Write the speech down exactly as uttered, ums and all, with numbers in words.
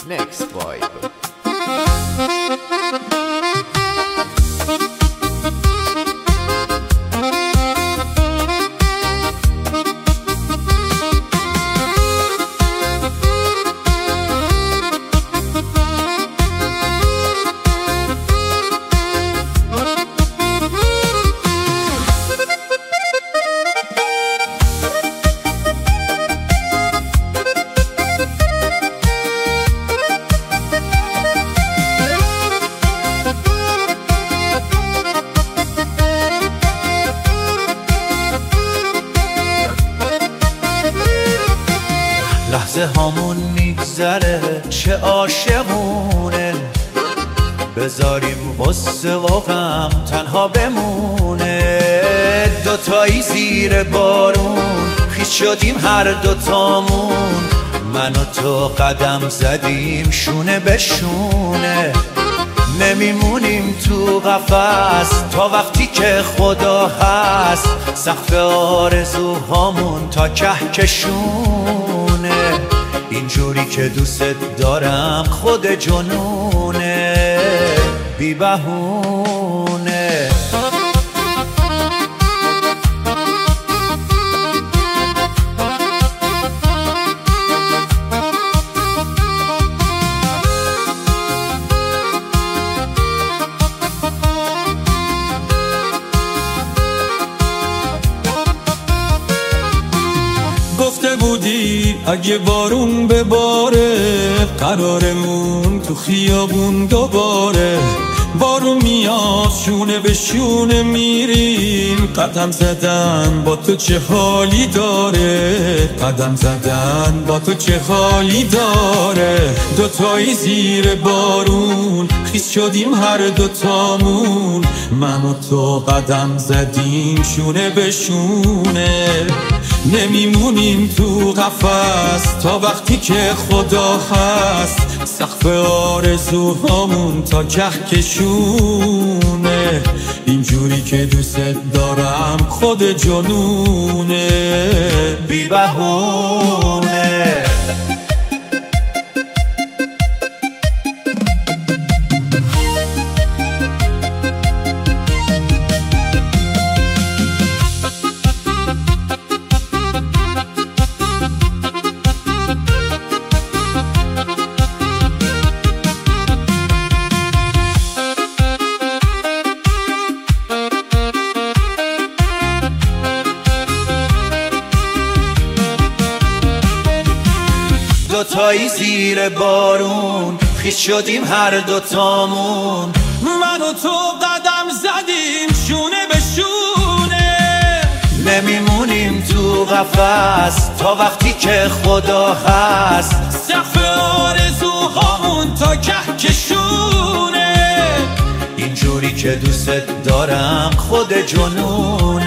Next vibe. لحظه هامون میگذره چه عاشقونه، بذاریم غصه و غم تنها بمونه. دوتایی زیر بارون خیس شدیم هر دوتامون، من و تو قدم زدیم شونه به شونه. نمیمونیم تو قفس تا وقتی که خدا هست، سقف آرزوهامون تا کهکشونه. اینجوری که دوست دارم خود جنونه، بی بهونه. گفته بودی اگه بارون بباره، قرارمون تو خیابون دوباره. بارون میاد شونه به شونه میریم، قدم زدن با تو چه حالی داره، قدم زدن با تو چه حالی داره. دوتایی زیر بارون خیس شدیم هر دوتامون، من و تو قدم زدیم شونه به شونه. نمیمونیم تو قفس تا وقتی که خدا هست، سقف آرزوهامون تا کهکشونه. اینجوری که دوست دارم خود جنونه، بی بهونه. دوتایی زیر بارون خیس شدیم هر دوتامون، من و تو قدم زدیم شونه به شونه. نمیمونیم تو قفس تا وقتی که خدا هست، سقف آرزوهامون تا کهکشونه. اینجوری که دوست دارم خود جنون